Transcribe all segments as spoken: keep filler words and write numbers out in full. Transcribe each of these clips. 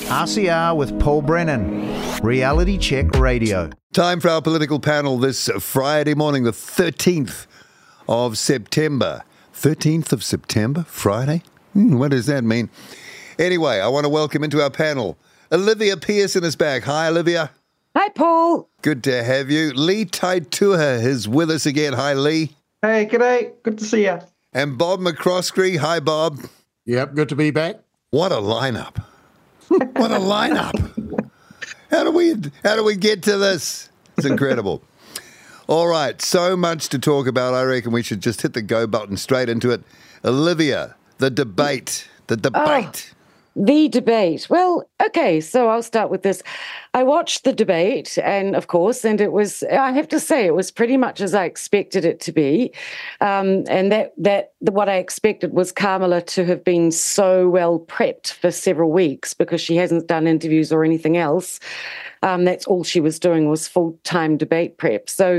R C R with Paul Brennan, Reality Check Radio. Time for our political panel this Friday morning, the thirteenth of September. thirteenth of September? Friday? Hmm, what does that mean? Anyway, I want to welcome into our panel, Olivia Pearson is back. Hi, Olivia. Hi, Paul. Good to have you. Lee Taitua is with us again. Hi, Lee. Hey, g'day. Good to see you. And Bob McCroskey. Hi, Bob. Yep, good to be back. What a lineup. What a lineup. How do we how do we get to this? It's incredible. All right, so much to talk about. I reckon we should just hit the go button straight into it. Olivia, the debate. The debate. Oh, the debate. Well, okay, so I'll start with this. I watched the debate, and of course, and it was, I have to say, it was pretty much as I expected it to be. Um, and that, that what I expected was Kamala to have been so well prepped for several weeks because she hasn't done interviews or anything else. Um, that's all she was doing was full-time debate prep. So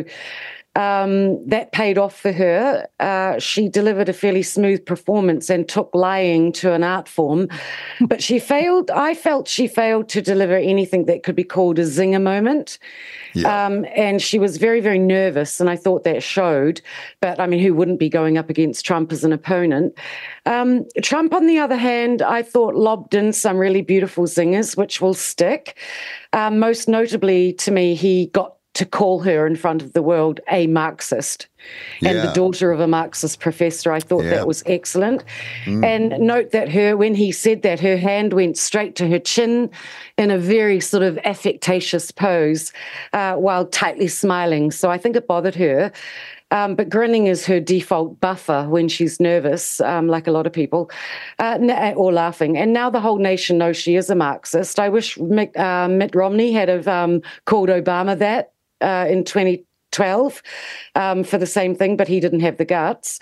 Um, that paid off for her. Uh, she delivered a fairly smooth performance and took lying to an art form, but she failed. I felt she failed to deliver anything that could be called a zinger moment. Yeah. Um, and she was very, very nervous, and I thought that showed. But, I mean, who wouldn't be going up against Trump as an opponent? Um, Trump, on the other hand, I thought lobbed in some really beautiful zingers, which will stick. Um, most notably, to me, he got to call her in front of the world a Marxist and yeah. the daughter of a Marxist professor. I thought yeah. that was excellent. Mm. And note that her, when he said that, her hand went straight to her chin in a very sort of affectatious pose uh, while tightly smiling. So I think it bothered her. Um, but grinning is her default buffer when she's nervous, um, like a lot of people, uh, or laughing. And now the whole nation knows she is a Marxist. I wish Mitt, uh, Mitt Romney had have um, called Obama that uh, in twenty twelve um, for the same thing, but he didn't have the guts.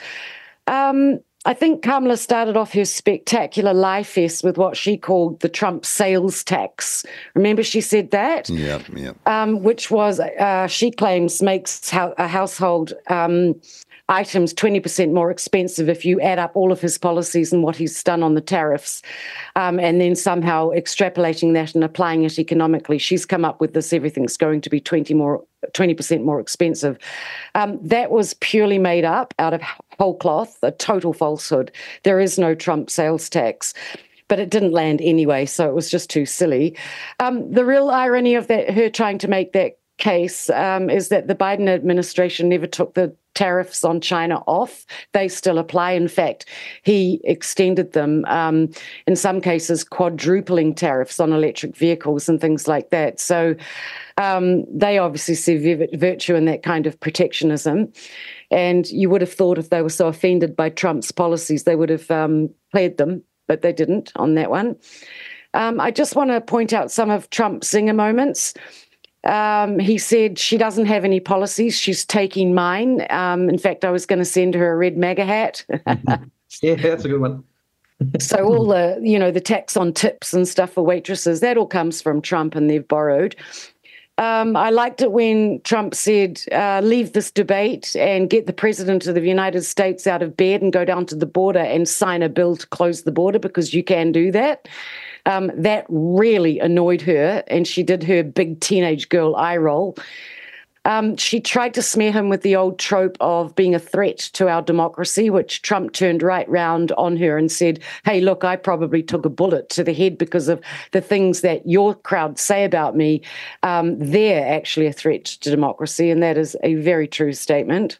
Um, I think Kamala started off her spectacular lie fest with what she called the Trump sales tax. Remember she said that? Yeah, yeah. Um, which was, uh, she claims, makes ho- a household um, items twenty percent more expensive if you add up all of his policies and what he's done on the tariffs, um, and then somehow extrapolating that and applying it economically. She's come up with this, everything's going to be twenty more, twenty percent more expensive. Um, that was purely made up out of whole cloth, a total falsehood. There is no Trump sales tax. But it didn't land anyway, so it was just too silly. Um, the real irony of that, her trying to make that case um, is that the Biden administration never took the tariffs on China off. They still apply. In fact, he extended them, um, in some cases quadrupling tariffs on electric vehicles and things like that. So um, they obviously see virtue in that kind of protectionism. And you would have thought if they were so offended by Trump's policies, they would have um, cleared them, but they didn't on that one. Um, I just want to point out some of Trump's zinger moments. Um, he said she doesn't have any policies. She's taking mine. Um, in fact, I was going to send her a red MAGA hat. Yeah, that's a good one. So all the, you know, the tax on tips and stuff for waitresses, that all comes from Trump and they've borrowed. Um, I liked it when Trump said, uh, leave this debate and get the president of the United States out of bed and go down to the border and sign a bill to close the border because you can do that. Um, that really annoyed her, and she did her big teenage girl eye roll. Um, she tried to smear him with the old trope of being a threat to our democracy, which Trump turned right round on her and said, hey, look, I probably took a bullet to the head because of the things that your crowd say about me. Um, they're actually a threat to democracy, and that is a very true statement.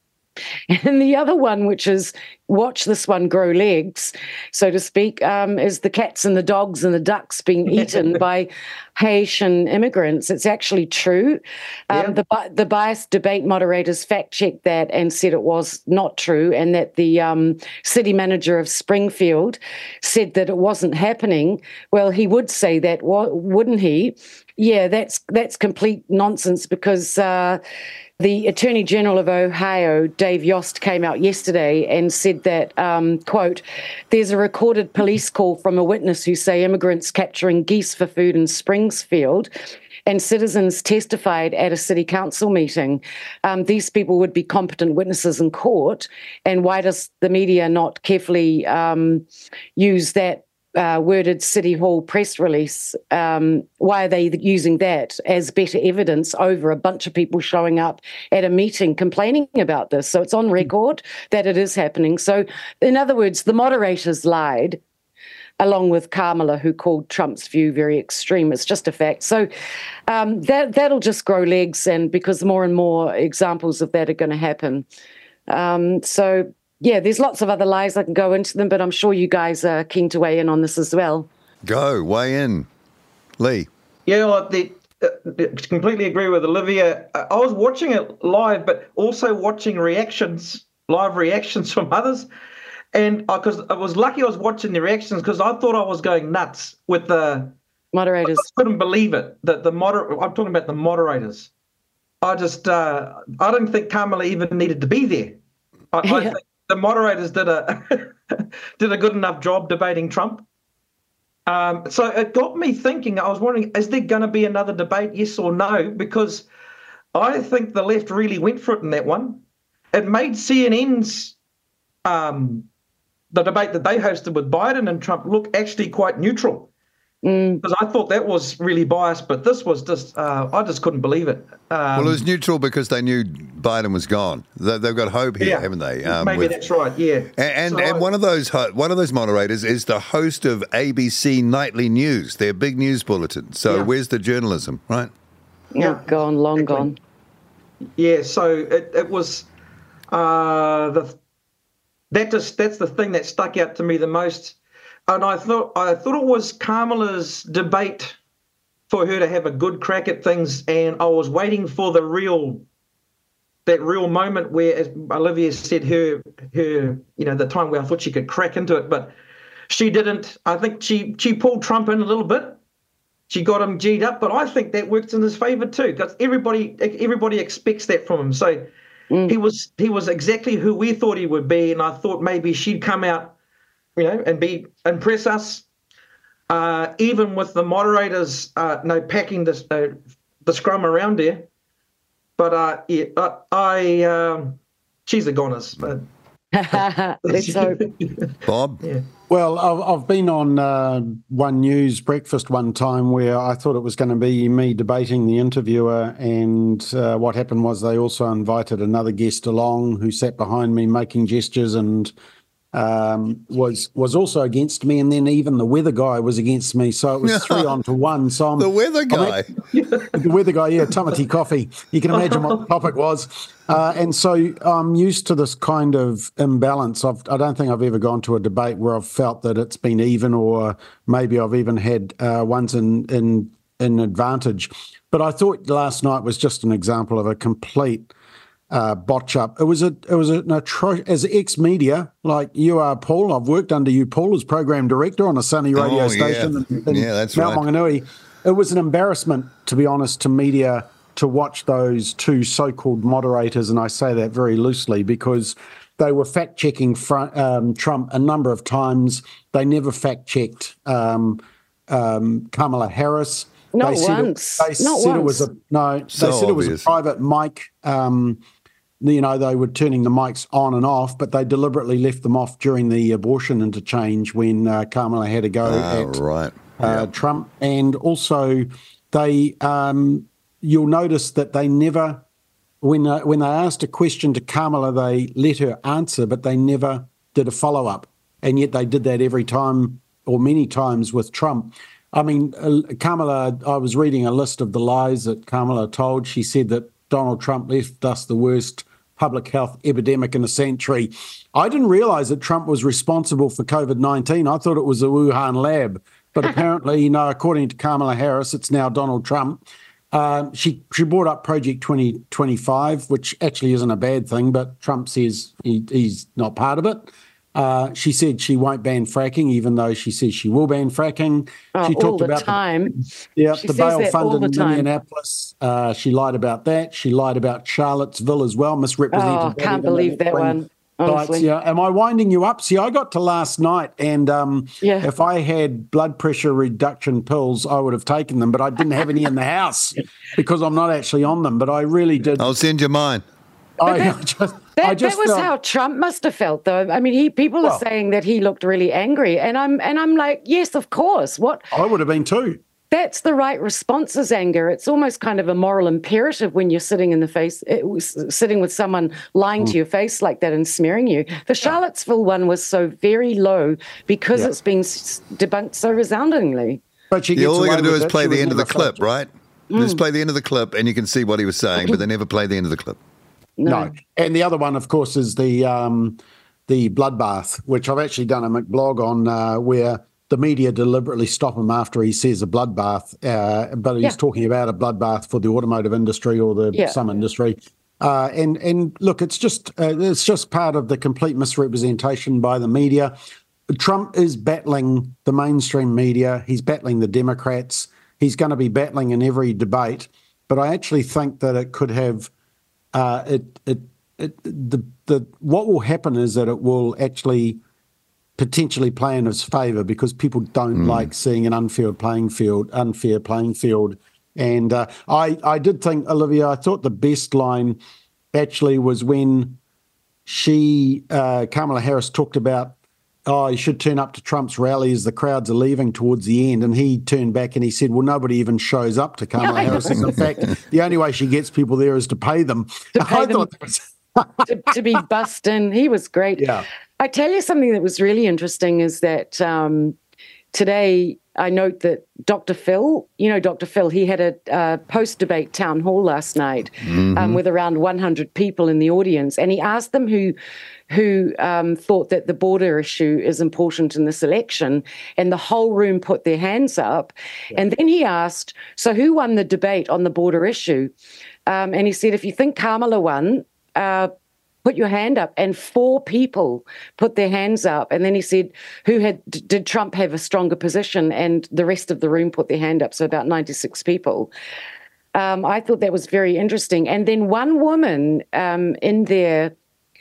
And the other one, which is watch this one grow legs, so to speak, um, is the cats and the dogs and the ducks being eaten by Haitian immigrants. It's actually true. Um, yeah. The the biased debate moderators fact-checked that and said it was not true, and that the um, city manager of Springfield said that it wasn't happening. Well, he would say that, wouldn't he? Yeah, that's that's complete nonsense because uh, the Attorney General of Ohio, Dave Yost, came out yesterday and said that, um, quote, there's a recorded police call from a witness who say immigrants capturing geese for food in Springfield, and citizens testified at a city council meeting. Um, these people would be competent witnesses in court, and why does the media not carefully um, use that uh, worded City Hall press release. Um, why are they using that as better evidence over a bunch of people showing up at a meeting complaining about this? So it's on record that it is happening. So in other words, the moderators lied, along with Kamala, who called Trump's view very extreme. It's just a fact. So um, that, that'll just grow legs, and because more and more examples of that are going to happen. Um, so, yeah, there's lots of other lies. I can go into them, but I'm sure you guys are keen to weigh in on this as well. Go, weigh in. Lee. Yeah, well, the, uh, completely agree with Olivia. I was watching it live, but also watching reactions, live reactions from others. And because I, I was lucky I was watching the reactions, because I thought I was going nuts with the moderators. I couldn't believe it. That the moder- I'm talking about the moderators. I just, uh, I didn't think Kamala even needed to be there. I, Yeah. I think the moderators did a did a good enough job debating Trump. Um, so it got me thinking. I was wondering, is there going to be another debate, yes or no? Because I think the left really went for it in that one. It made C N N's um, the debate that they hosted with Biden and Trump look actually quite neutral. Because mm. I thought that was really biased, but this was just, uh, I just couldn't believe it. Um, well, it was neutral because they knew Biden was gone. They, they've got hope here, yeah, haven't they? Um, maybe with, that's right, yeah. And and, so and I, one of those one of those moderators is the host of A B C Nightly News, their big news bulletin. So yeah. where's the journalism, right? Yeah, oh, gone, long exactly. gone. Yeah, so it, it was uh, the that just that's the thing that stuck out to me the most. And I thought I thought it was Kamala's debate for her to have a good crack at things, and I was waiting for the real, that real moment where, as Olivia said, her her you know the time where I thought she could crack into it, but she didn't. I think she she pulled Trump in a little bit. She got him G'd up, but I think that worked in his favour too, because everybody everybody expects that from him. So mm. he was he was exactly who we thought he would be, and I thought maybe she'd come out, you know, and be impress us, uh, even with the moderators, uh, you know, packing this uh, the scrum around there. But uh, yeah, uh, I, um, she's a goners. But let's hope. Bob. Yeah. Well, I've, I've been on uh, One News breakfast one time where I thought it was going to be me debating the interviewer, and uh, what happened was they also invited another guest along who sat behind me making gestures and um, was was also against me, and then even the weather guy was against me, so it was three on to one. So I'm, the weather guy, at, the weather guy, yeah, Tamati Coffee. You can imagine what the topic was, uh, and so I'm used to this kind of imbalance. I've, I don't think I've ever gone to a debate where I've felt that it's been even, or maybe I've even had uh, ones in in in advantage. But I thought last night was just an example of a complete Uh, botch up. It was a, it was an atrocious, as ex-media, like you are, Paul, I've worked under you, Paul, as program director on a Sunny radio oh, station yeah. in, in yeah, that's Mount right. Maunganui. It was an embarrassment, to be honest, to media to watch those two so-called moderators, and I say that very loosely because they were fact-checking front, um, Trump a number of times. They never fact-checked um, um, Kamala Harris. Not they said once. It, they Not said once. it was a no. So they said obvious. it was a private mic. Um, you know, they were turning the mics on and off, but they deliberately left them off during the abortion interchange when uh, Kamala had a go Ah, at right. uh, yeah. Trump. And also, they um, you'll notice that they never, when uh, when they asked a question to Kamala, they let her answer, but they never did a follow up. And yet they did that every time, or many times, with Trump. I mean, uh, Kamala, I was reading a list of the lies that Kamala told. She said that Donald Trump left us the worst public health epidemic in a century. I didn't realize that Trump was responsible for COVID nineteen. I thought it was a Wuhan lab. But apparently, you know, according to Kamala Harris, it's now Donald Trump. Um, she, she brought up Project twenty twenty-five, which actually isn't a bad thing, but Trump says he, he's not part of it. Uh, she said she won't ban fracking, even though she says she will ban fracking. Oh, she all talked the about time. The, yeah, she the says bail that fund all the in time. Minneapolis. Uh, she lied about that. She lied about Charlottesville as well, misrepresented. Oh, that can't even believe that one. Honestly. Sites, yeah. Am I winding you up? See, I got to last night, and um, Yeah. if I had blood pressure reduction pills, I would have taken them, but I didn't have any in the house because I'm not actually on them. But I really did. I'll send you mine. I, I just, That, I just that was felt, how Trump must have felt, though. I mean, he people Well- are saying that he looked really angry, and I'm and I'm like, yes, of course. What? I would have been too. That's the right response is anger. It's almost kind of a moral imperative when you're sitting in the face, it was sitting with someone lying Hmm. to your face like that and smearing you. The Charlottesville one was so very low because Yeah. it's been s- debunked so resoundingly. But she Yeah, gets all we got away to do with is it. play She the was end of the never clip, fact-checked. right? Just play the end of the clip, and you can see what he was saying, but they never play the end of the clip. No. No. And the other one, of course, is the um, the bloodbath, which I've actually done a McBlog on, uh, where the media deliberately stop him after he says a bloodbath, uh, but he's Yeah. talking about a bloodbath for the automotive industry or the Yeah. some industry. Uh, and and look, it's just uh, it's just part of the complete misrepresentation by the media. Trump is battling the mainstream media. He's battling the Democrats. He's going to be battling in every debate. But I actually think that it could have uh, it it it the the what will happen is that it will actually potentially play in his favour because people don't like seeing an unfair playing field, unfair playing field. And uh, I I did think, Olivia, I thought the best line actually was when she uh, Kamala Harris talked about, oh, you should turn up to Trump's rallies. The crowds are leaving towards the end. And he turned back and he said, well, nobody even shows up to Kamala I know. Harris. In fact, the only way she gets people there is to pay them. To pay I them. thought that was, to, to be bussed in. He was great. Yeah. I tell you something that was really interesting is that um, today I note that Doctor Phil, you know, Doctor Phil, he had a uh, post-debate town hall last night um, with around one hundred people in the audience. And he asked them who who um, thought that the border issue is important in this election. And the whole room put their hands up. And then he asked, so who won the debate on the border issue? Um, and he said, if you think Kamala won, uh, put your hand up. And four people put their hands up. And then he said, who had, did Trump have a stronger position? And the rest of the room put their hand up. So about ninety-six people. Um, I thought that was very interesting. And then one woman um, in there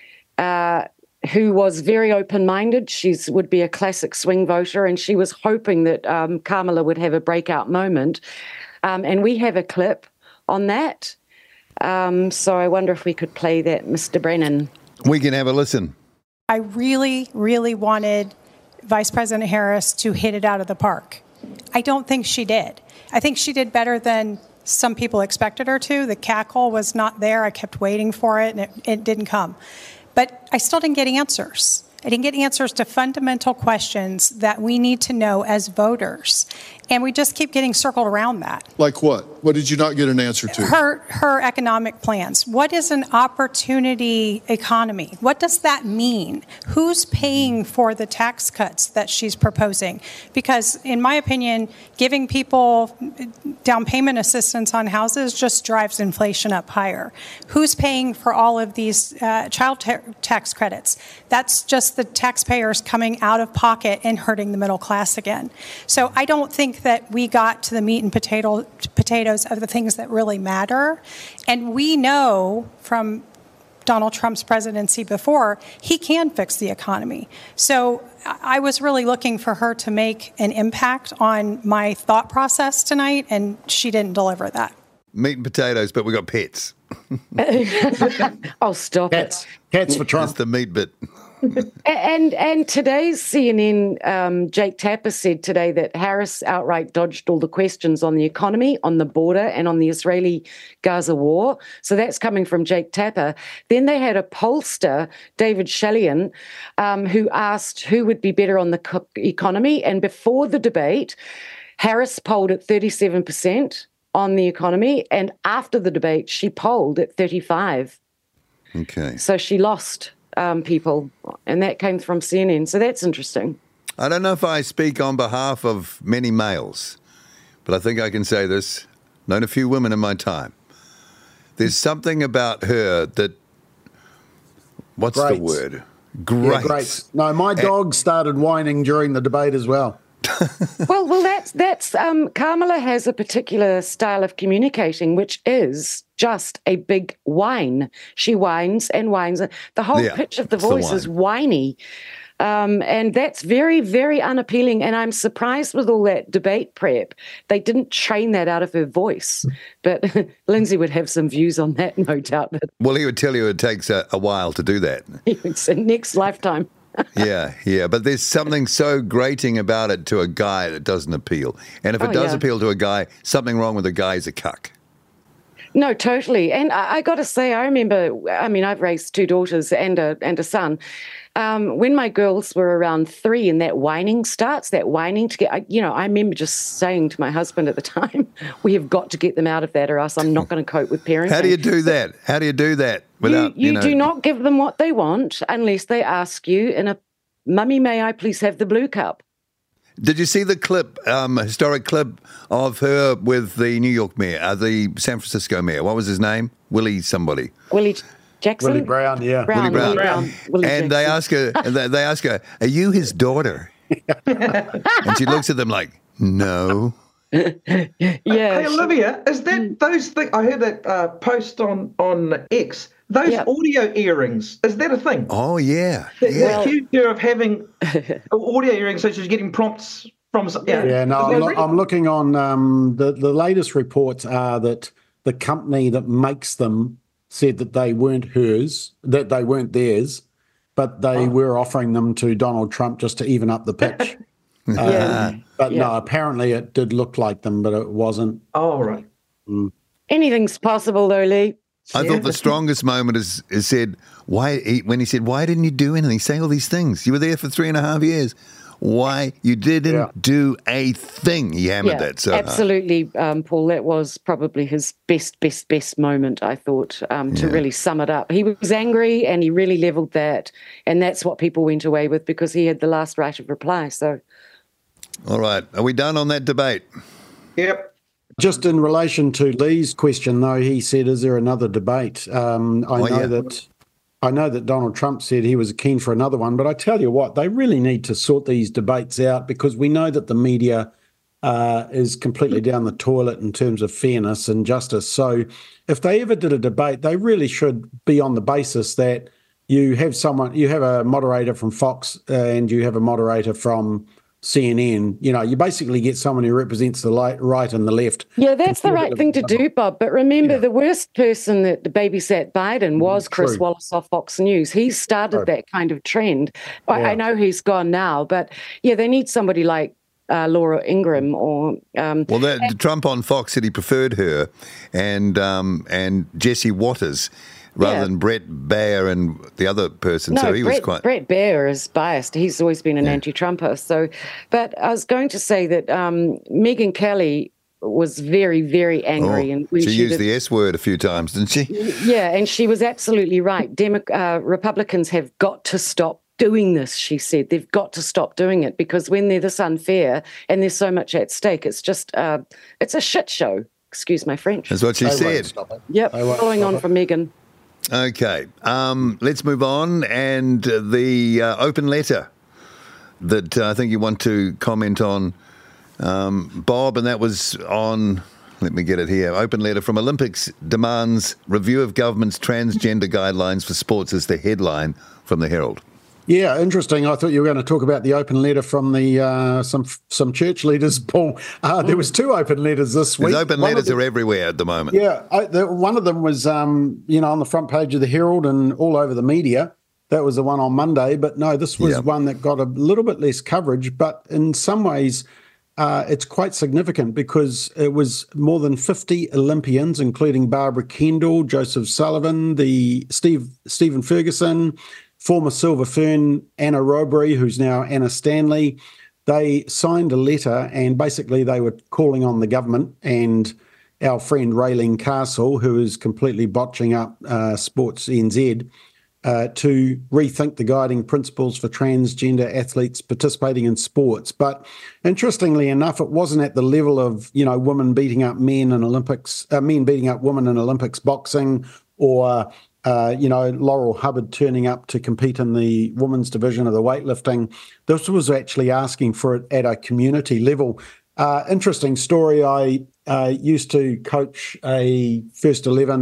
uh, who was very open-minded, she would be a classic swing voter, and she was hoping that um, Kamala would have a breakout moment. Um, and we have a clip on that. Um, so I wonder if we could play that, Mister Brennan. We can have a listen. I really, really wanted Vice President Harris to hit it out of the park. I don't think she did. I think she did better than some people expected her to. The cackle was not there. I kept waiting for it, and it, it didn't come. But I still didn't get answers. I didn't get answers to fundamental questions that we need to know as voters. And we just keep getting circled around that. Like what? What did you not get an answer to? Her her economic plans. What is an opportunity economy? What does that mean? Who's paying for the tax cuts that she's proposing? Because in my opinion, giving people down payment assistance on houses just drives inflation up higher. Who's paying for all of these uh, child ta- tax credits? That's just the taxpayers coming out of pocket and hurting the middle class again. So I don't think that we got to the meat and potato, potatoes of the things that really matter. And we know from Donald Trump's presidency before, he can fix the economy. So I was really looking for her to make an impact on my thought process tonight, and she didn't deliver that. Meat and potatoes, but we got pets. Oh, stop cats, it. cats for That's Trump. the meat bit. And and today's C N N, um, Jake Tapper said today that Harris outright dodged all the questions on the economy, on the border, and on the Israeli-Gaza war. So that's coming from Jake Tapper. Then they had a pollster, David Shellian, um, who asked who would be better on the co- economy. And before the debate, Harris polled at thirty-seven percent on the economy. And after the debate, she polled at thirty-five. Okay. So she lost um, people, and that came from C N N. So that's interesting. I don't know if I speak on behalf of many males, but I think I can say this. Known a few women in my time. There's something about her that, what's Great. the word? Yeah, Great. great. No, my dog started whining during the debate as well. Well, well, that's that's um, Kamala has a particular style of communicating, which is just a big whine. She whines and whines. The whole Yeah, pitch of the it's the voice is whine. whiny. Um, and that's very, very unappealing. And I'm surprised with all that debate prep. They didn't train that out of her voice. But Lindsay would have some views on that, no doubt. Well, he would tell you it takes a, a while to do that. It's a next lifetime. yeah, yeah. But there's something so grating about it to a guy that doesn't appeal. And if it Oh, does yeah. appeal to a guy, something wrong with the guy is a cuck. No, totally. And I, I got to say, I remember, I mean, I've raised two daughters and a and a son. Um, when my girls were around three and that whining starts, that whining to get, I, you know, I remember just saying to my husband at the time, we have got to get them out of that or else I'm not going to cope with parenting. How do you do that? How do you do that without, you, you, you know? do not give them what they want unless they ask you in a, mummy, may I please have the blue cup? Did you see the clip, um, historic clip of her with the New York mayor, uh, the San Francisco mayor? What was his name? Willie somebody. Willie Jackson? Willie Brown, yeah. Brown, Willie Brown. Willie Brown. Willie And they ask Jackson. her, they, they ask her, are you his daughter? And she looks at them like, no. Yeah. Hey, she- Olivia, is that those things? I heard that uh, post on on X. Those Yeah. audio earrings, is that a thing? Oh, yeah. The, yeah. the accused her of having audio earrings, so she's getting prompts from. some- Yeah, Yeah, no, Is I'm, that lo- real? I'm looking on um, the, the latest reports are that the company that makes them said that they weren't hers, that they weren't theirs, but they were offering them to Donald Trump just to even up the pitch. Yeah. Um, but Yeah. no, apparently it did look like them, but it wasn't. Oh, right. Anything's possible, though, Lee. I thought the strongest moment is, is said, why, he, when he said, why didn't you do anything? Say all these things. You were there for three and a half years. Why? You didn't Yeah. do a thing. He hammered that so hard. absolutely, um, Paul. That was probably his best, best, best moment, I thought, um, to Yeah. really sum it up. He was angry and he really leveled that. And that's what people went away with because he had the last right of reply. So, All right. Are we done on that debate? Yep. Just in relation to Lee's question, though, he said, "Is there another debate?" Um, I Oh, know yeah. that I know that Donald Trump said he was keen for another one, but I tell you what, they really need to sort these debates out because we know that the media uh, is completely down the toilet in terms of fairness and justice. So, if they ever did a debate, they really should be on the basis that you have someone, you have a moderator from Fox uh, and you have a moderator from C N N. You know, you basically get someone who represents the light, right and the left. yeah, that's the right thing to do, Bob. But remember, Yeah. the worst person that babysat Biden was Chris True. Wallace off Fox News. He started True. that kind of trend. I, Yeah. I know he's gone now, but yeah, they need somebody like uh, Laura Ingraham or um, Well, that, Trump on Fox said he preferred her and um, and Jesse Waters rather Yeah. than Brett Baer and the other person. No, so he Brett, was quite. Brett Baer is biased. He's always been an Yeah. anti-Trumper. So, but I was going to say that um, Megyn Kelly was very, very angry, Oh, and when she she, used did, the S word a few times, didn't she? yeah, and she was absolutely right. Demo- uh, Republicans have got to stop doing this. She said they've got to stop doing it because when they're this unfair and there's so much at stake, it's just uh, it's a shit show. Excuse my French. That's what she They won't said. stop it. Yep, They won't following stop on it. from Megyn. Okay, um, let's move on. And uh, the uh, open letter that uh, I think you want to comment on, um, Bob, and that was on, let me get it here, open letter from Olympics demands review of government's transgender guidelines for sports is the headline from the Herald. Yeah, interesting. I thought you were going to talk about the open letter from the uh, some some church leaders, Paul. Uh, there was two open letters this week. These open One of letters them- are everywhere at the moment. Yeah, I, the, one of them was, um, you know, on the front page of the Herald and all over the media. That was the one on Monday. But no, this was Yeah. one that got a little bit less coverage. But in some ways, uh, it's quite significant because it was more than fifty Olympians, including Barbara Kendall, Joseph Sullivan, the Steve Stephen Ferguson, former Silver Fern Anna Robury, who's now Anna Stanley. They signed a letter and basically they were calling on the government and our friend Raylene Castle, who is completely botching up uh, Sports N Z, uh, to rethink the guiding principles for transgender athletes participating in sports. But interestingly enough, it wasn't at the level of, you know, women beating up men in Olympics, uh, men beating up women in Olympics boxing, or uh, you know, Laurel Hubbard turning up to compete in the women's division of the weightlifting. This was actually asking for it at a community level. Uh, interesting story. I uh, used to coach a first eleven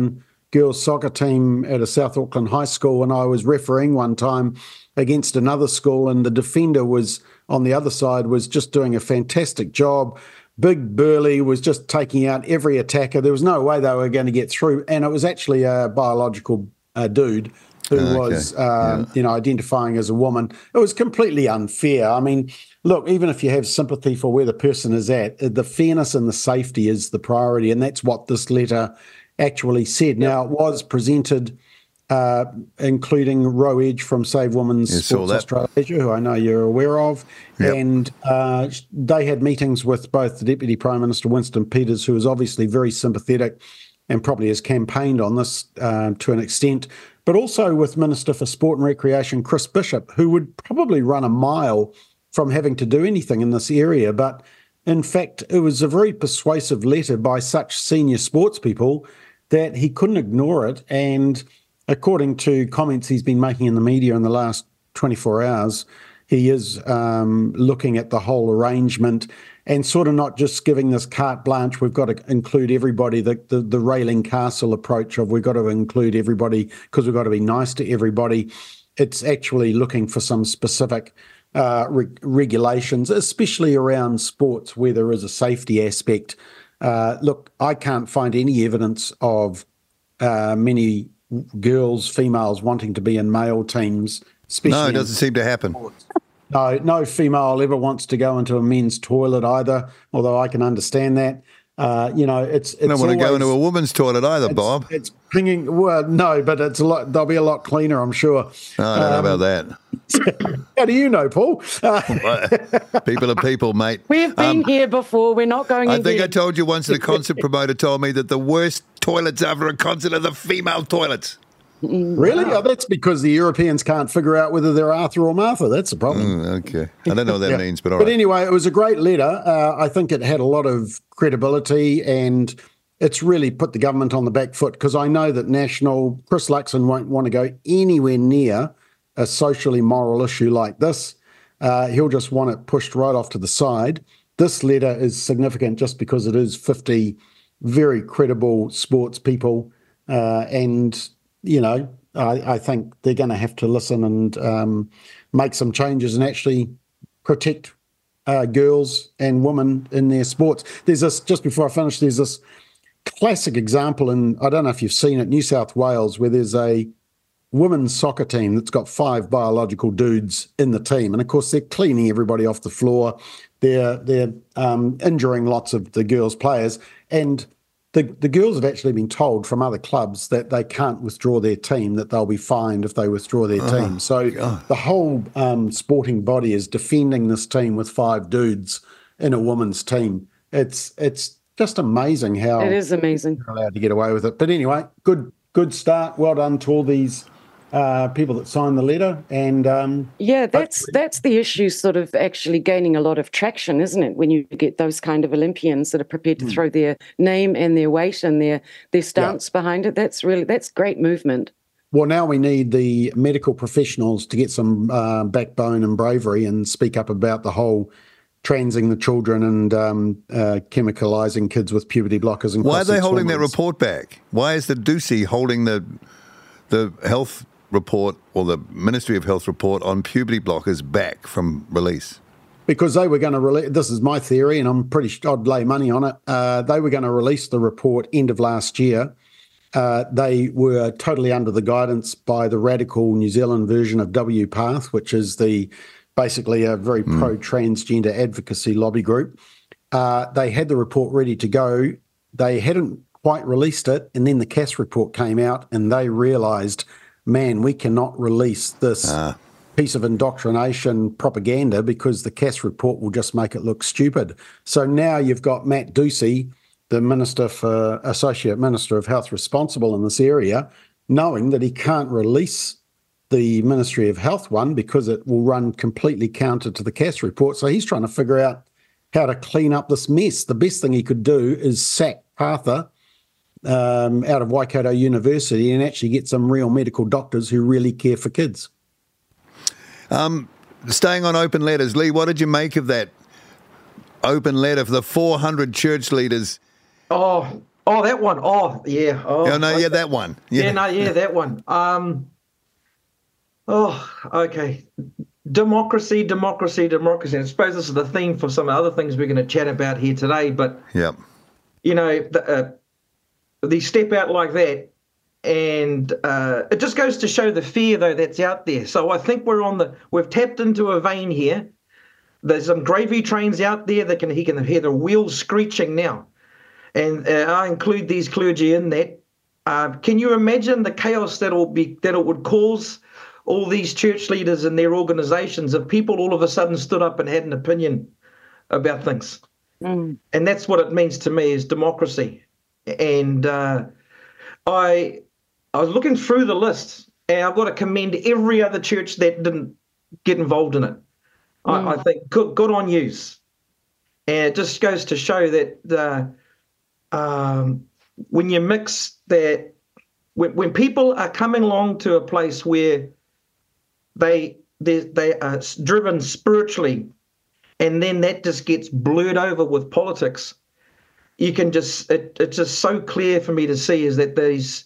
girls soccer team at a South Auckland high school, and I was refereeing one time against another school, and the defender was on the other side was just doing a fantastic job. Big Burley was just taking out every attacker. There was no way they were going to get through, and it was actually a biological uh, dude who Okay. was, um, Yeah. you know, identifying as a woman. It was completely unfair. I mean, look, even if you have sympathy for where the person is at, the fairness and the safety is the priority, and that's what this letter actually said. Now, it was presented, uh, including Ro Edge from Save Women's Yeah, saw Sports that. Australia, who I know you're aware of, Yep. and uh, they had meetings with both the Deputy Prime Minister, Winston Peters, who is obviously very sympathetic and probably has campaigned on this um, to an extent, but also with Minister for Sport and Recreation, Chris Bishop, who would probably run a mile from having to do anything in this area. But in fact, it was a very persuasive letter by such senior sports people that he couldn't ignore it. And according to comments he's been making in the media in the last twenty-four hours, he is um, looking at the whole arrangement and sort of not just giving this carte blanche, we've got to include everybody, the, the, the railing castle approach of we've got to include everybody because we've got to be nice to everybody. It's actually looking for some specific uh, re- regulations, especially around sports where there is a safety aspect. Uh, look, I can't find any evidence of uh, many girls, females wanting to be in male teams. Especially No, it in doesn't seem to happen. No, no female ever wants to go into a men's toilet either, although I can understand that. Uh, you know, it's, it's I don't want to go always- into a woman's toilet either, it's, Bob. It's pinging. Well, no, but it's a lot. They'll be a lot cleaner, I'm sure. No, I don't Um, know about that. How do you know, Paul? Uh, People are people, mate. We've been Um, here before. We're not going I again. think I told you once that a concert promoter told me that the worst toilets after a concert are the female toilets. really? Oh, that's because the Europeans can't figure out whether they're Arthur or Martha. That's the problem. Mm, okay. I don't know what that Yeah. means, but all But right. anyway, it was a great letter. Uh, I think it had a lot of credibility, and it's really put the government on the back foot, because I know that National, Chris Luxon won't want to go anywhere near a socially moral issue like this. Uh, he'll just want it pushed right off to the side. This letter is significant just because it is fifty very credible sports people, uh, and, you know, I, I think they're going to have to listen and um, make some changes and actually protect uh, girls and women in their sports. There's this, just before I finish, there's this classic example in, I don't know if you've seen it, New South Wales, where there's a women's soccer team that's got five biological dudes in the team. And of course, they're cleaning everybody off the floor. They're, they're um, injuring lots of the girls' players. And the, the girls have actually been told from other clubs that they can't withdraw their team, that they'll be fined if they withdraw their Oh, team. So the whole um, sporting body is defending this team with five dudes in a women's team. It's it's just amazing how It is amazing. they're allowed to get away with it. But anyway, good good start. Well done to all these uh, people that signed the letter. And um, Yeah, that's that's the issue, sort of actually gaining a lot of traction, isn't it? When you get those kind of Olympians that are prepared to Hmm. throw their name and their weight and their their stance behind it. That's really that's great movement. well, now we need the medical professionals to get some uh, backbone and bravery and speak up about the whole transing the children and um, uh, chemicalising kids with puberty blockers and Why are they cross-sex holding that hormones. report back? Why is the Ducey holding the the health report or the Ministry of Health report on puberty blockers back from release? Because they were going to release, this is my theory, and I'm pretty sure I'd lay money on it. Uh, they were going to release the report end of last year. Uh, they were totally under the guidance by the radical New Zealand version of W PATH, which is the basically a very pro-transgender advocacy lobby group. Uh, they had the report ready to go. They hadn't quite released it, and then the Cass report came out, and they realised, man, we cannot release this piece of indoctrination propaganda because the Cass report will just make it look stupid. So now you've got Matt Ducey, the Minister for Associate Minister of Health responsible in this area, knowing that he can't release the Ministry of Health one because it will run completely counter to the Cass report. So he's trying to figure out how to clean up this mess. The best thing he could do is sack Partha um, out of Waikato University and actually get some real medical doctors who really care for kids. Staying on open letters, Lee, what did you make of that open letter for the four hundred church leaders? Oh, Oh, that one. Oh, yeah. Oh, Oh, no, okay. yeah, that one. Yeah, Yeah. no, yeah, that one. Um, oh, okay. Democracy, democracy, democracy. I suppose this is the theme for some other things we're going to chat about here today. But, Yep. you know, the, uh, they step out like that, and uh, it just goes to show the fear, though, that's out there. So I think we're on the, we've tapped into a vein here. There's some gravy trains out there that can, he can hear the wheels screeching now. And uh, I include these clergy in that. Uh, can you imagine the chaos that will be that it would cause all these church leaders and their organizations if people all of a sudden stood up and had an opinion about things? Mm. And that's what it means to me, is democracy. And uh, I I was looking through the list, and I've got to commend every other church that didn't get involved in it. Mm. I, I think good, good on yous. And it just goes to show that uh, um, when you mix that, when, when people are coming along to a place where they they they are driven spiritually, and then that just gets blurred over with politics, you can just, it, it's just so clear for me to see is that these,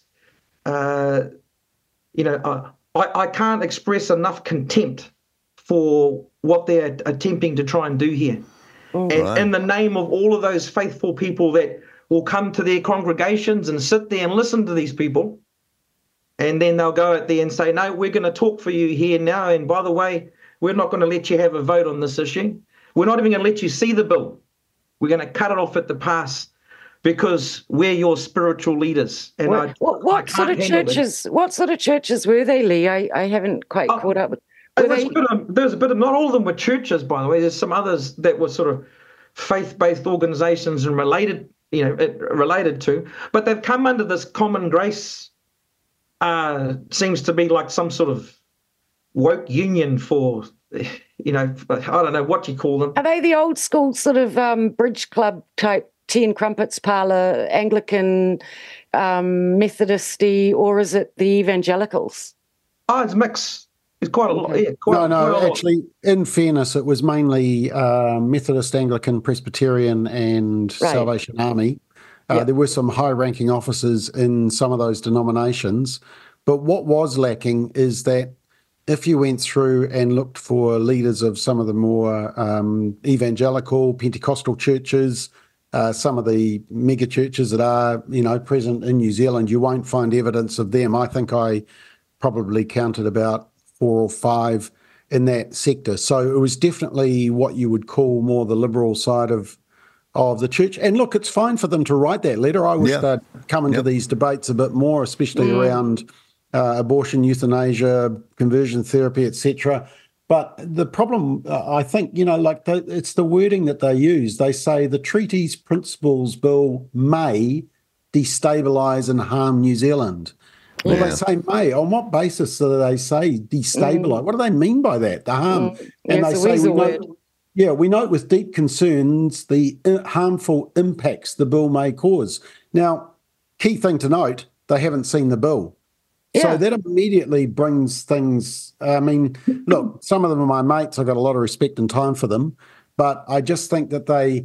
uh, you know, uh, I, I can't express enough contempt for what they're attempting to try and do here. Oh, and right. In the name of all of those faithful people that will come to their congregations and sit there and listen to these people, and then they'll go out there and say, no, we're going to talk for you here now, and by the way, we're not going to let you have a vote on this issue. We're not even going to let you see the bill. We're going to cut it off at the pass because we're your spiritual leaders. And what, I, what, what I sort of churches? This. What sort of churches were they, Lee? I, I haven't quite oh, caught up with. Were there's, they... a bit of, there's a bit of, not all of them were churches, by the way. There's some others that were sort of faith-based organisations and related, you know, related to, but they've come under this common grace. Uh, seems to be like some sort of woke union for. You know, I don't know what you call them. Are they the old school sort of um, bridge club type, tea and crumpets parlour, Anglican, um, Methodisty, or is it the evangelicals? Oh, it's mixed. It's quite a lot. Yeah, quite, no, no, quite actually, in fairness, it was mainly uh, Methodist, Anglican, Presbyterian, and right. Salvation Army. Uh, yep. There were some high-ranking officers in some of those denominations, but what was lacking is that if you went through and looked for leaders of some of the more um, evangelical, Pentecostal churches, uh, some of the mega churches that are, you know, present in New Zealand, you won't find evidence of them. I think I probably counted about four or five in that sector. So it was definitely what you would call more the liberal side of of the church. And look, it's fine for them to write that letter. I wish yeah. they'd come into yep. these debates a bit more, especially mm. around Uh, abortion, euthanasia, conversion therapy, et cetera. But the problem, uh, I think, you know, like the, it's the wording that they use. They say the treaty's principles bill may destabilise and harm New Zealand. Well, yeah. they say may. On what basis do they say destabilise? Mm. What do they mean by that? The harm. Mm. And yeah, they so say, we word. know, yeah, we note with deep concerns the harmful impacts the bill may cause. Now, key thing to note, they haven't seen the bill. Yeah. So that immediately brings things, I mean, look, some of them are my mates. I've got a lot of respect and time for them. But I just think that they,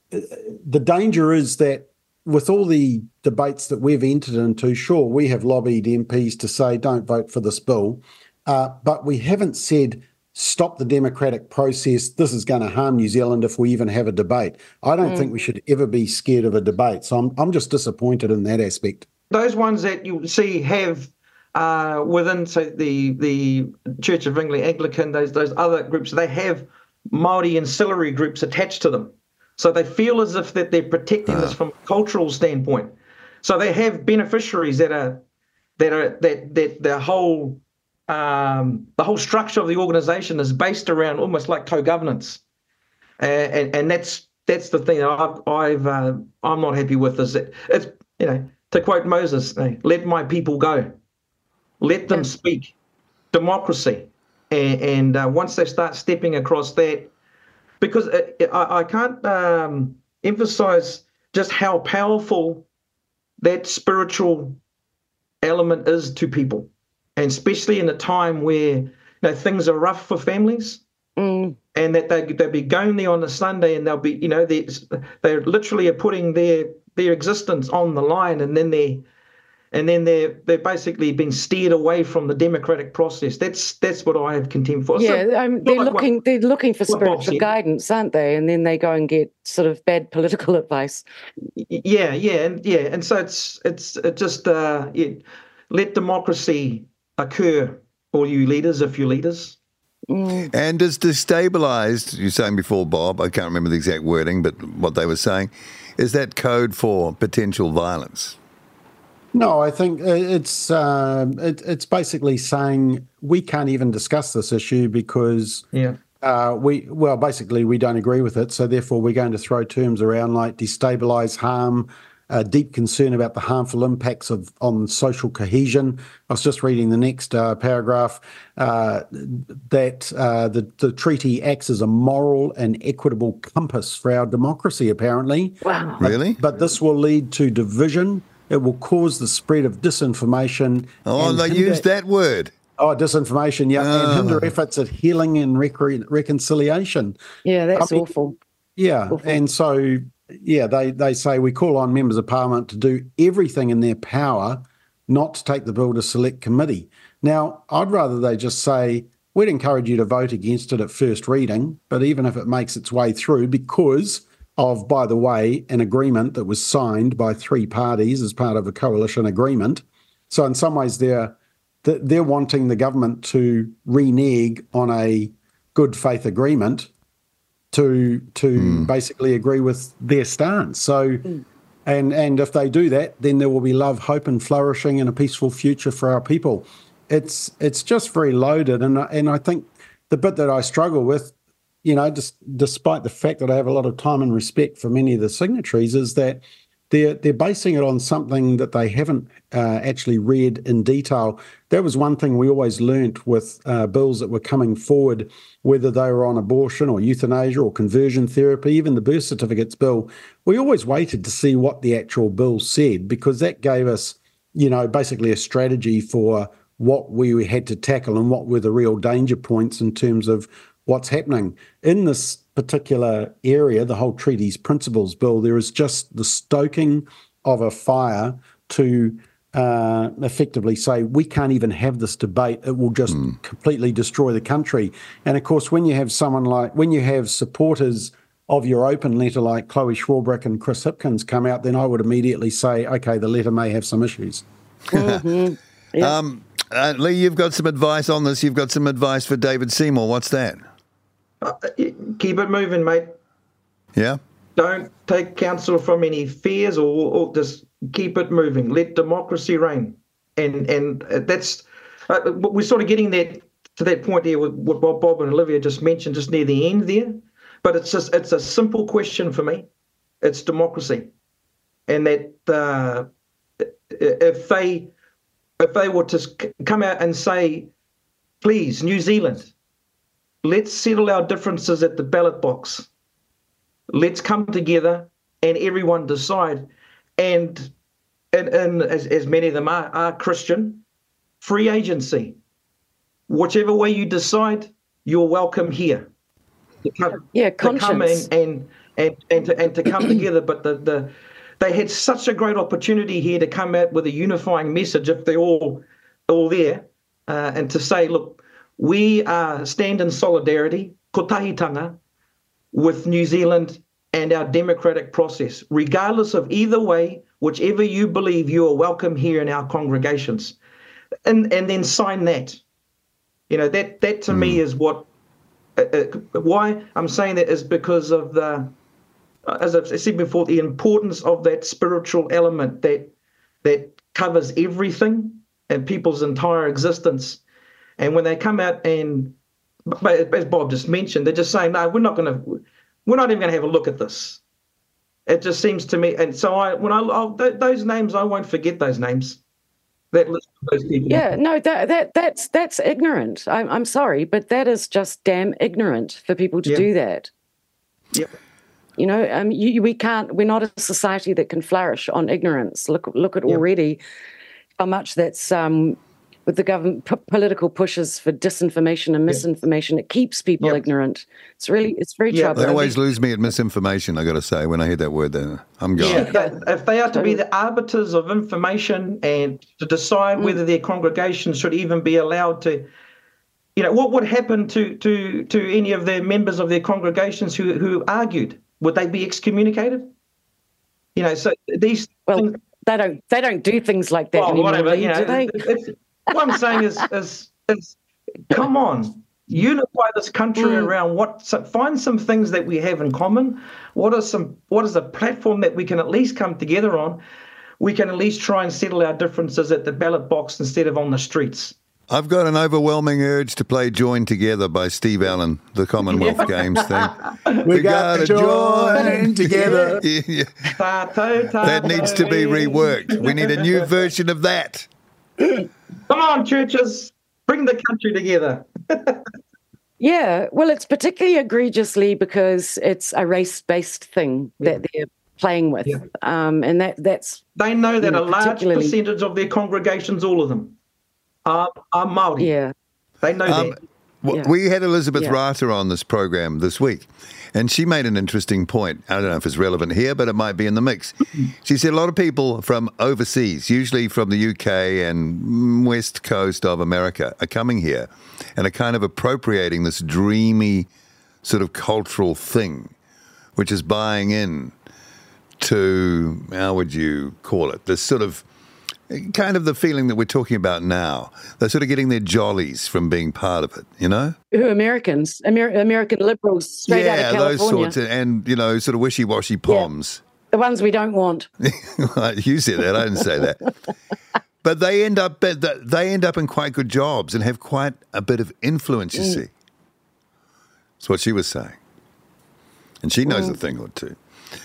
the danger is that with all the debates that we've entered into, sure, we have lobbied M Ps to say don't vote for this bill. Uh, but we haven't said stop the democratic process. This is going to harm New Zealand if we even have a debate. I don't mm. think we should ever be scared of a debate. So I'm, I'm just disappointed in that aspect. Those ones that you see have Uh, within so the the Church of England, Anglican, those those other groups, they have Māori ancillary groups attached to them, so they feel as if that they're protecting uh. this from a cultural standpoint. So they have beneficiaries that are that are that that the whole um, the whole structure of the organisation is based around almost like co-governance, uh, and and that's that's the thing that I've, I've uh, I'm not happy with. Is that it's you know to quote Moses, let my people go. Let them speak. Democracy. And, and uh, once they start stepping across that, because it, it, I, I can't um, emphasize just how powerful that spiritual element is to people, and especially in a time where you know, things are rough for families, mm. and that they, they'll be going there on a Sunday and they'll be, you know, they they literally are putting their their existence on the line, and then they and then they're they're basically being steered away from the democratic process. That's that's what I have contempt for. Yeah, So, um, they're like looking what, they're looking for what Bob spiritual said. guidance, aren't they? And then they go and get sort of bad political advice. Yeah, yeah, and yeah, and so it's it's it just uh, yeah, let democracy occur, all you leaders, if you're leaders. And is destabilised, you were saying before, Bob, I can't remember the exact wording, but what they were saying, is that code for potential violence? No, I think it's uh, it, it's basically saying we can't even discuss this issue because Yeah. uh, we, well, basically we don't agree with it. So therefore we're going to throw terms around like destabilise, harm, uh, deep concern about the harmful impacts of on social cohesion. I was just reading the next uh, paragraph uh, that uh, the, the treaty acts as a moral and equitable compass for our democracy, apparently. Wow. Really? But, but this will lead to division. It will cause the spread of disinformation. Oh, and they hinder- used that word. Oh, disinformation, yeah, Oh. and hinder efforts at healing and recre- reconciliation. Yeah, that's I mean, awful. Yeah, Awful. and so, yeah, they, they say we call on members of parliament to do everything in their power not to take the bill to select committee. Now, I'd rather they just say, we'd encourage you to vote against it at first reading, but even if it makes its way through, because of, by the way, an agreement that was signed by three parties as part of a coalition agreement. So in some ways, they're, they're wanting the government to renege on a good faith agreement to to mm. basically agree with their stance. So, mm. and and if they do that, then there will be love, hope, and flourishing and a peaceful future for our people. It's it's just very loaded, and and I think the bit that I struggle with, you know, just despite the fact that I have a lot of time and respect for many of the signatories, is that they're they're basing it on something that they haven't uh, actually read in detail. That was one thing we always learnt with uh, bills that were coming forward, whether they were on abortion or euthanasia or conversion therapy, even the birth certificates bill. We always waited to see what the actual bill said, because that gave us, you know, basically a strategy for what we had to tackle and what were the real danger points in terms of what's happening. In this particular area, the whole treaty's principles bill, there is just the stoking of a fire to uh, effectively say we can't even have this debate. It will just mm. completely destroy the country. And of course, when you have someone like, when you have supporters of your open letter like Chloe Swarbrick and Chris Hipkins come out, then I would immediately say, okay, the letter may have some issues. Mm-hmm. Yep. um, uh, Lee, you've got some advice on this. You've got some advice for David Seymour. What's that? Uh, keep it moving, mate. Yeah? Don't take counsel from any fears, or, or just keep it moving. Let democracy reign. And and that's, uh, we're sort of getting that to that point there with what Bob and Olivia just mentioned just near the end there. But it's just, it's a simple question for me. It's democracy. And that uh, if they if they were to come out and say, please, New Zealand, let's settle our differences at the ballot box. Let's come together and everyone decide. And and, and as, as many of them are, are Christian, free agency. Whichever way you decide, you're welcome here. To come, yeah, to come conscience. and and and and to, and to come together. But the, the they had such a great opportunity here to come out with a unifying message if they're all all there, uh, and to say, look, we uh, stand in solidarity, kotahitanga, with New Zealand and our democratic process. Regardless of either way, whichever you believe, you are welcome here in our congregations. And and then sign that. You know, that, that to mm. me is what, uh, uh, why I'm saying that is because of the, uh, as I've said before, the importance of that spiritual element that that covers everything and people's entire existence. And when they come out and, as Bob just mentioned, they're just saying, no, we're not going to, we're not even going to have a look at this. It just seems to me, and so I, when I, I'll, th- those names, I won't forget those names. That list of those people. Yeah, no, that that that's that's ignorant. I'm I'm sorry, but that is just damn ignorant for people to yeah. do that. Yep. You know, um, you, we can't. We're not a society that can flourish on ignorance. Look, look at yep. already how much that's um, with the government p- political pushes for disinformation and misinformation. It keeps people Yep. ignorant. It's really, it's very Yeah, troubling. They always lose me at misinformation, I got to say, when I hear that word there. I'm gone. Yeah, they, if they are to be the arbiters of information and to decide Mm. whether their congregation should even be allowed to, you know, what would happen to to to any of their members of their congregations who who argued? Would they be excommunicated? You know, so these Well, things, they don't, they don't do things like that well, anymore, whatever, Lee, you know, do they? it's, what I'm saying is, is, is, come on, unify this country Mm. around what, so find some things that we have in common. What are some, what is a platform that we can at least come together on? We can at least try and settle our differences at the ballot box instead of on the streets. I've got an overwhelming urge to play Join Together by Steve Allen, the Commonwealth Games thing. We, got to join together. Yeah, yeah. Ta-to, That needs to be ta-to. reworked. We need a new version of that. Come on, churches, bring the country together. Yeah, well, it's particularly egregiously because it's a race-based thing that they're playing with, Yeah. um, and that that's They know that You know, a large particularly- percentage of their congregations, all of them, are, are Māori. yeah, They know Um, that. w- Yeah. We had Elizabeth Yeah. Rata on this program this week, and she made an interesting point. I don't know if it's relevant here, but it might be in the mix. She said a lot of people from overseas, usually from the U K and west coast of America, are coming here and are kind of appropriating this dreamy sort of cultural thing, which is buying in to, how would you call it, this sort of kind of the feeling that we're talking about now. They're sort of getting their jollies from being part of it, you know? who Americans, Amer- American liberals, straight yeah, out of those California, sorts, of, and, you know, sort of wishy-washy poms. the ones we don't want. You said that, I didn't say that. But they end up they end up in quite good jobs and have quite a bit of influence, you see. That's what she was saying. And she knows a thing or two.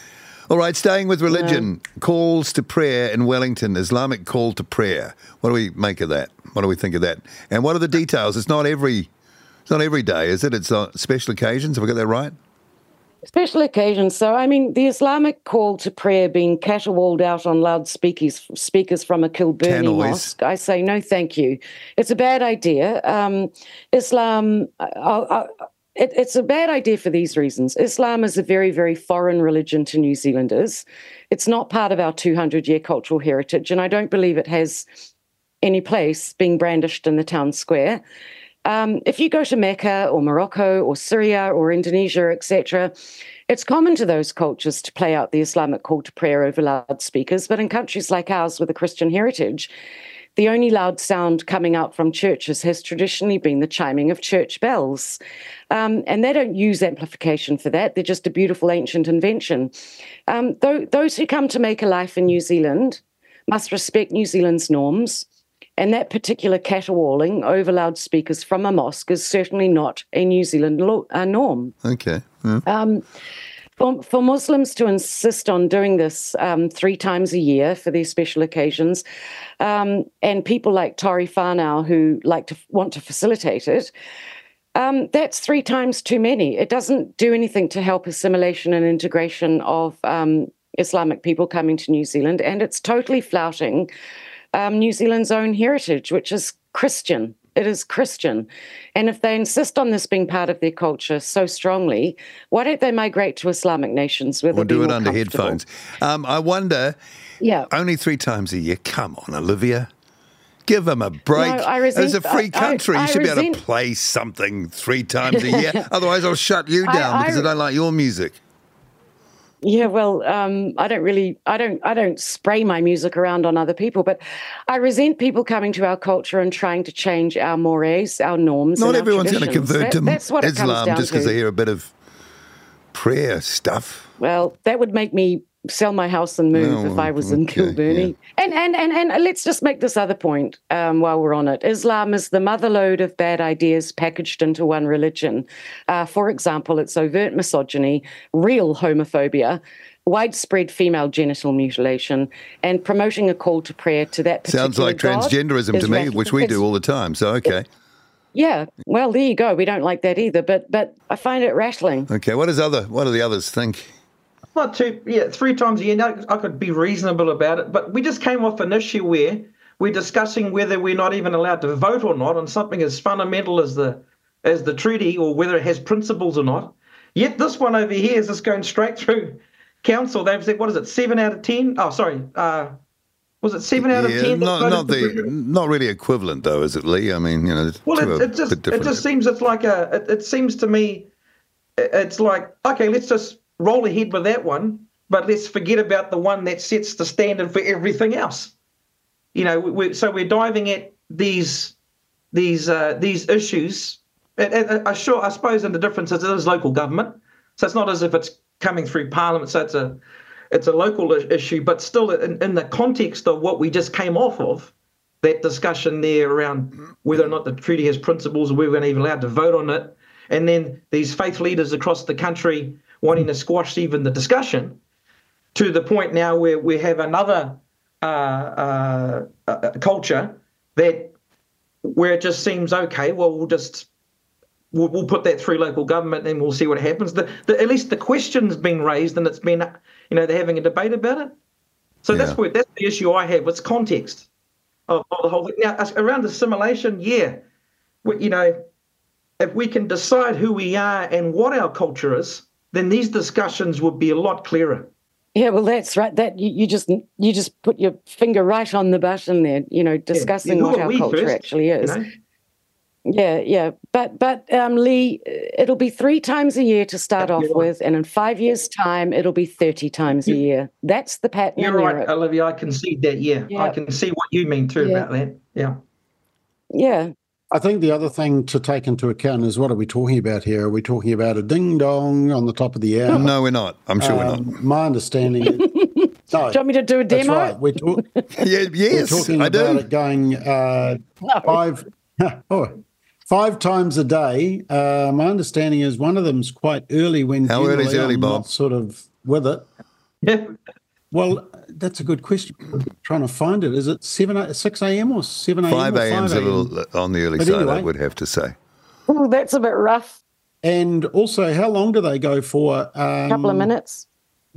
All right, staying with religion, calls to prayer in Wellington, Islamic call to prayer. What do we make of that? What do we think of that? And what are the details? It's not every, it's not every day, is it? It's on special occasions. Have I got that right? Special occasions. So, I mean, the Islamic call to prayer being caterwauled out on loudspeakers speakers from a Kilburnie Tannoys. mosque, I say no, thank you. It's a bad idea. Um, Islam, uh, uh, it, it's a bad idea for these reasons. Islam is a very, very foreign religion to New Zealanders. It's not part of our two hundred year cultural heritage, and I don't believe it has any place being brandished in the town square. Um, if you go to Mecca or Morocco or Syria or Indonesia, et cetera, it's common to those cultures to play out the Islamic call to prayer over loudspeakers. But in countries like ours with a Christian heritage, the only loud sound coming out from churches has traditionally been the chiming of church bells. Um, and they don't use amplification for that. They're just a beautiful ancient invention. Um, th- those who come to make a life in New Zealand must respect New Zealand's norms. And that particular caterwauling over loudspeakers from a mosque is certainly not a New Zealand law, uh, norm. Okay. Yeah. Um, for, for Muslims to insist on doing this um, three times a year for these special occasions, um, and people like Tori Whanau who like to want to facilitate it, um, that's three times too many. It doesn't do anything to help assimilation and integration of um, Islamic people coming to New Zealand, and it's totally flouting Um, New Zealand's own heritage, which is Christian. It is Christian. And if they insist on this being part of their culture so strongly, why don't they migrate to Islamic nations where Or they'll do be it more under comfortable? headphones. Um, I wonder, Yeah. only three times a year. Come on, Olivia. Give them a break. No, I resent- It's a free I- I- country. I you should be able to resent- play something three times a year. Otherwise, I'll shut you I- down I- because I don't like your music. Yeah, well, um, I don't really, I don't, I don't spray my music around on other people, but I resent people coming to our culture and trying to change our mores, our norms. Not and our everyone's going to traditions. convert That- to that's what it comes Islam down just because to. they hear a bit of prayer stuff. Well, that would make me sell my house and move Oh, if I was in okay, Kilburnie. And, and and and let's just make this other point um, while we're on it. Islam is the motherlode of bad ideas packaged into one religion. Uh, for example, it's overt misogyny, real homophobia, widespread female genital mutilation, and promoting a call to prayer to that particular Sounds like God transgenderism is to me, radical. which we do It's- all the time. So, okay. Yeah, well, there you go. We don't like that either, but but I find it rattling. Okay, what does other, what do the others think? Not two, yeah, three times a year. No, I could be reasonable about it, but we just came off an issue where we're discussing whether we're not even allowed to vote or not on something as fundamental as the as the treaty, or whether it has principles or not. Yet this one over here is just going straight through council. They've said, what is it, seven out of ten? Oh, sorry. Uh, was it seven out yeah, of ten? Not, not, the, not really equivalent, though, is it, Lee? I mean, you know, well, it, it, just, it just seems it's like a, it, it seems to me, it's like, okay, let's just roll ahead with that one, but let's forget about the one that sets the standard for everything else. You know, we, so we're diving at these these uh, these issues. And, and I sure, I suppose, in the difference is it is local government, so it's not as if it's coming through Parliament. So it's a it's a local issue, but still, in, in the context of what we just came off of, that discussion there around whether or not the treaty has principles, or whether we're even allowed to vote on it, and then these faith leaders across the country wanting to squash even the discussion, to the point now where we have another uh, uh, uh, culture that where it just seems okay. Well, we'll just We'll, we'll put that through local government and we'll see what happens. The, the, at least the question's been raised and it's been, you know, they're having a debate about it. So yeah. that's where that's the issue I have. It's context of, of the whole thing. Now, around assimilation, yeah, we, you know, if we can decide who we are and what our culture is, then these discussions would be a lot clearer. Yeah, well, that's right. That you, you just you just put your finger right on the button there. You know, discussing yeah. Yeah, what our culture first, actually is. You know? Yeah, yeah. But, but um, Lee, it'll be three times a year to start off with, and in five years' time, it'll be thirty times a year. That's the pattern. You're right, Europe. Olivia. I can see that, yeah. yeah. I can see what you mean, too, yeah. about that. Yeah. Yeah. I think the other thing to take into account is, what are we talking about here? Are we talking about a ding-dong on the top of the hour? No, we're not. I'm sure um, we're not. My understanding is... No, do you want me to do a demo? That's right. We're, talk- yeah, yes, we're talking I about do. it going uh, no. five... oh, Five times a day. Uh, my understanding is one of them's quite early. When how early is early, I'm Bob? Not sort of with it. Yeah. Well, that's a good question. I'm trying to find it. Is it seven, six a.m. or seven a.m. Five a.m.'s a little on the early but side. Anyway, I would have to say. Oh, that's a bit rough. And also, how long do they go for? Um, a couple of minutes.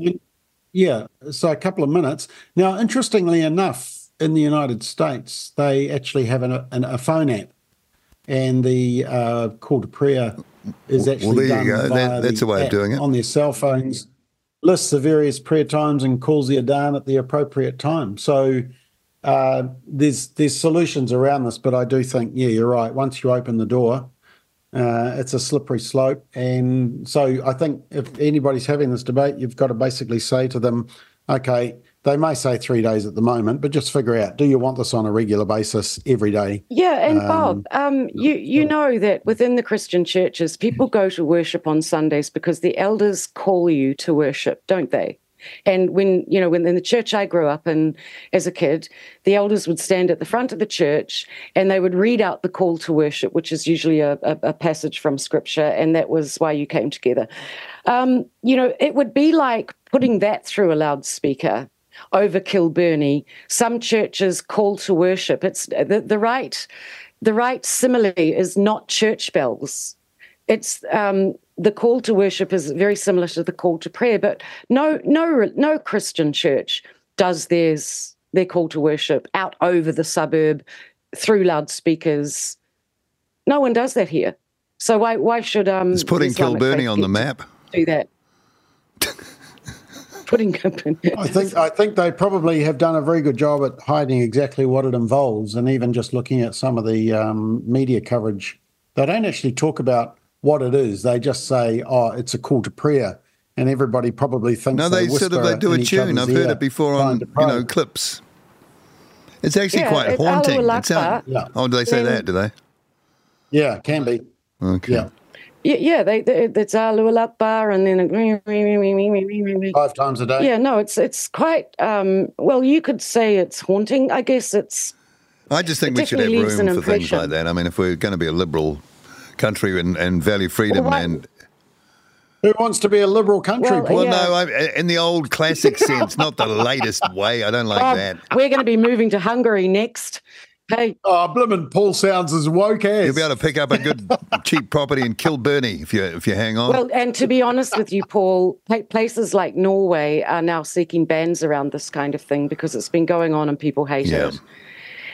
Yeah, so a couple of minutes. Now, interestingly enough, in the United States, they actually have an, an, a phone app. And the uh, call to prayer is actually well, there you done go. via That, that's the a way of doing it. On their cell phones, lists the various prayer times and calls the adhan at the appropriate time. So uh, there's there's solutions around this, but I do think, yeah, you're right. Once you open the door, uh, it's a slippery slope. And so I think if anybody's having this debate, you've got to basically say to them, okay, they may say three days at the moment, but just figure out, do you want this on a regular basis every day? Yeah, and um, Bob, um, you, you know that within the Christian churches, people go to worship on Sundays because the elders call you to worship, don't they? And when, you know, when in the church I grew up in as a kid, the elders would stand at the front of the church and they would read out the call to worship, which is usually a, a, a passage from Scripture, and that was why you came together. Um, you know, it would be like putting that through a loudspeaker over Kilbirnie. Some churches call to worship. It's the, the right, the right simile is not church bells. It's um, the call to worship is very similar to the call to prayer, but no, no, no Christian church does theirs their call to worship out over the suburb through loudspeakers. No one does that here. So why why should um? It's putting Kilbirnie on the map. Do that. Putting I think I think they probably have done a very good job at hiding exactly what it involves, and even just looking at some of the um, media coverage, they don't actually talk about what it is. They just say, "Oh, it's a call to prayer," and everybody probably thinks. No, they, they sort of they do a tune. I've heard it before on you know clips. It's actually yeah, quite it's haunting. It sound, yeah. Oh, do they say yeah. that? Do they? Yeah, can be. Okay. Yeah. Yeah, yeah, they, they, it's Allahu Akbar, and then five times a day. Yeah, no, it's it's quite um, well. You could say it's haunting. I guess it's. I just think we should have room for things like that. I mean, if we're going to be a liberal country and, and value freedom well, and. Who wants to be a liberal country? Well, well yeah. no, I, in the old classic sense, not the latest way. I don't like oh, that. We're going to be moving to Hungary next. Hey. Oh, blimmin' Paul sounds as woke as. You'll be able to pick up a good cheap property in Kilbirnie if you if you hang on. Well, and to be honest with you, Paul, places like Norway are now seeking bans around this kind of thing because it's been going on and people hate yeah. it.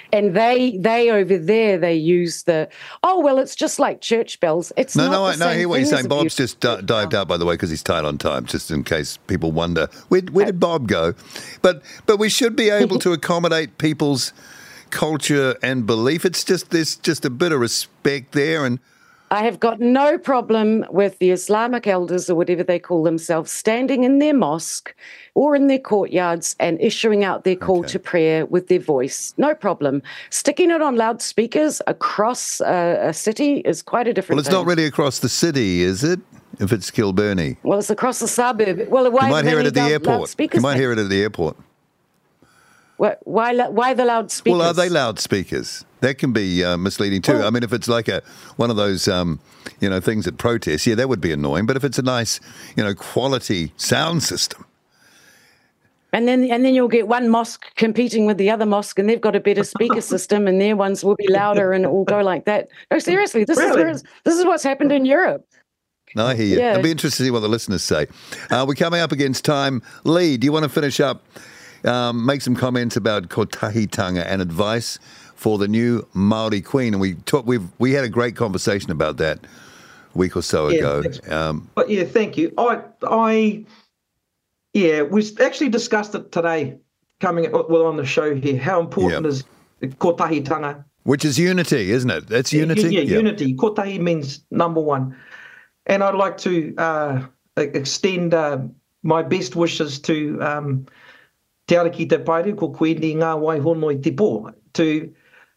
And they they over there, they use the, oh, well, it's just like church bells. It's No, not no, the I, no, I same hear what thing you're as saying. a Bob's beautiful just di- church dived bell. out, by the way, because he's tight on time, just in case people wonder, where, where did Bob go? But but we should be able to accommodate people's culture and belief. It's just, there's just a bit of respect there. And I have got no problem with the Islamic elders, or whatever they call themselves, standing in their mosque or in their courtyards and issuing out their call Okay. to prayer with their voice. No problem. Sticking it on loudspeakers across a, a city is quite a different well, it's thing. not really across the city, is it? If it's Kilbirnie. Well, it's across the suburb. Well, why You might do they hear it need at the loud- airport. loudspeakers You might then? hear it at the airport. Why, why, why the loudspeakers? Well, are they loudspeakers? That can be uh, misleading too. Well- I mean, if it's like a one of those, um, you know, things at protests, yeah, that would be annoying. But if it's a nice, you know, quality sound system, And then, and then you'll get one mosque competing with the other mosque, and they've got a better speaker system, and their ones will be louder, and it will go like that. No, seriously, this Really? is where it's, this is what's happened in Europe. no, I hear you. Yeah. I'd be interested to see what the listeners say. Uh, we're coming up against time. Lee, do you want to finish up? Um, make some comments about kotahitanga and advice for the new Māori Queen. And we talked, we've we had a great conversation about that a week or so Yeah, ago. thanks. Um, But yeah, thank you. I, I, yeah, we actually discussed it today, coming well on the show here. How important Yeah. is kotahitanga? which is unity, isn't it? That's unity. Yeah, unity. Kotahi means number one, and I'd like to uh, extend uh, my best wishes to um, Te ara ki te paere, ko Kuendi ngā waihono i te pō, to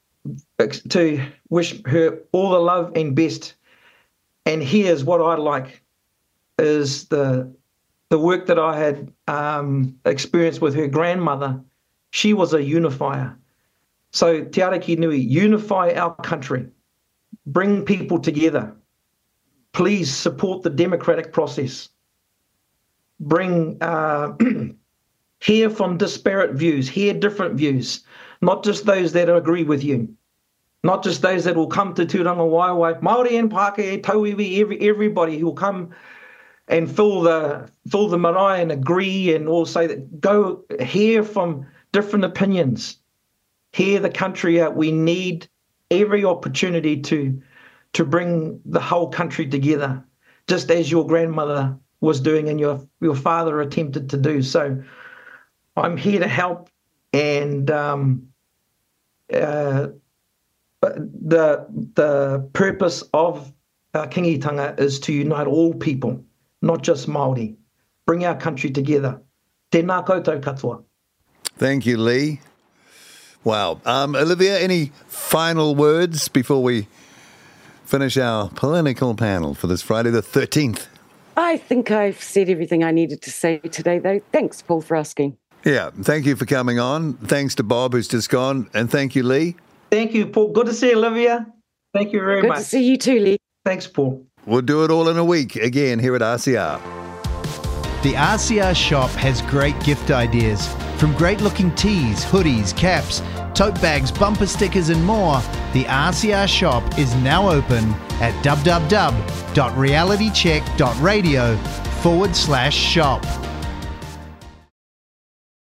to wish her all the love and best. And here's what I like is the the work that I had um, experienced with her grandmother. She was a unifier. So Te ara ki nui, unify our country, bring people together. Please support the democratic process. Bring, uh, hear from disparate views, hear different views, not just those that agree with you. Not just those that will come to Tūranga Waiwai, Māori and Pākehā, Tauiwi, every, everybody who will come and fill the fill the marae and agree, and all say that go hear from different opinions. Hear the country out. We need every opportunity to to bring the whole country together, just as your grandmother was doing and your your father attempted to do. So I'm here to help, and um, uh, the the purpose of uh, Kingitanga is to unite all people, not just Māori. Bring our country together. Tēnā koutou katoa. Thank you, Lee. Wow. Um, Olivia, any final words before we finish our political panel for this Friday the thirteenth? I think I've said everything I needed to say today, though. Thanks, Paul, for asking. Yeah. Thank you for coming on. Thanks to Bob, who's just gone. And thank you, Lee. Thank you, Paul. Good to see you, Olivia. Thank you very Good much. to see you too, Lee. Thanks, Paul. We'll do it all in a week again here at R C R. The R C R shop has great gift ideas. From great-looking tees, hoodies, caps, tote bags, bumper stickers and more, the R C R shop is now open at www.realitycheck.radio forward slash shop.